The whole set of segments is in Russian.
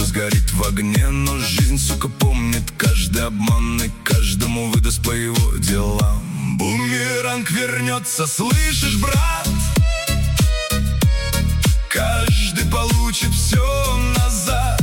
сгорит в огне. Но жизнь, сука, помнит каждый обман и каждому выдаст по его делам. Бумеранг вернется, слышишь, брат? Каждый получит все назад.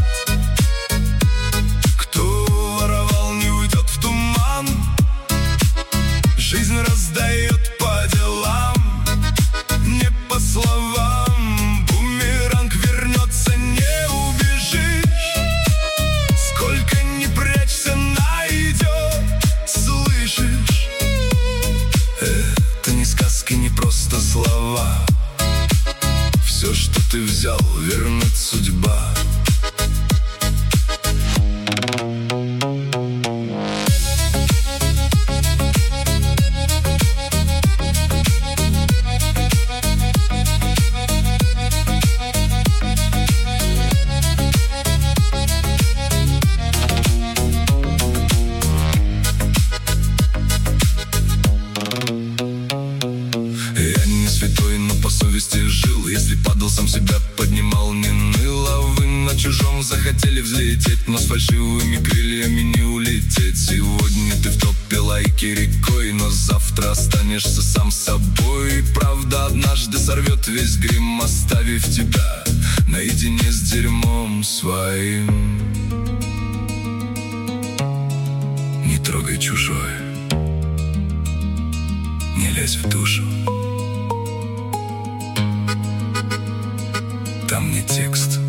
Кто воровал, не уйдет в туман. Жизнь раздает по делам, не по словам. Бумеранг вернется, не убежишь. Сколько ни прячься, найдет, слышишь? Это не сказки, не просто слова. Все, что ты взял, вернет судьба. Я не святой, но по совести жил. Если падал, сам себя поднимал, не ныл. А вы на чужом захотели взлететь, но с фальшивыми крыльями не улететь. Сегодня ты в топе, лайки рекой, но завтра останешься сам собой. Правда однажды сорвет весь грим, оставив тебя наедине с дерьмом своим. Не трогай чужое, не лезь в душу. Там не текст,